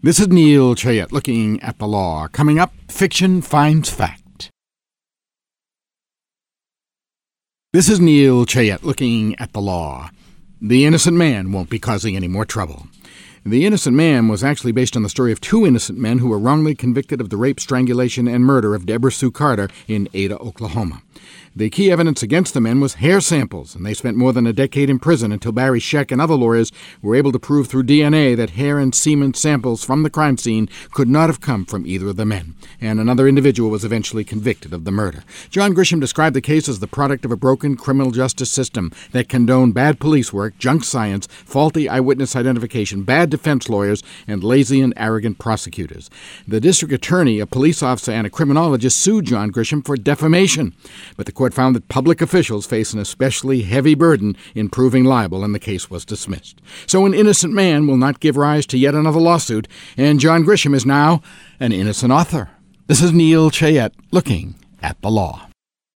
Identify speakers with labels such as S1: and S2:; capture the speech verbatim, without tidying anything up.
S1: This is Neil Chayette looking at the law. Coming up, Fiction Finds Fact. This is Neil Chayette looking at the law. The Innocent Man won't be causing any more trouble. The Innocent Man was actually based on the story of two innocent men who were wrongly convicted of the rape, strangulation, and murder of Deborah Sue Carter in Ada, Oklahoma. The key evidence against the men was hair samples, and they spent more than a decade in prison until Barry Scheck and other lawyers were able to prove through D N A that hair and semen samples from the crime scene could not have come from either of the men, and another individual was eventually convicted of the murder. John Grisham described the case as the product of a broken criminal justice system that condoned bad police work, junk science, faulty eyewitness identification, bad defense lawyers, and lazy and arrogant prosecutors. The district attorney, a police officer, and a criminologist sued John Grisham for defamation, but the court found that public officials face an especially heavy burden in proving liable, and the case was dismissed. So an innocent man will not give rise to yet another lawsuit, and John Grisham is now an innocent author. This is Neil Chayette looking at the law.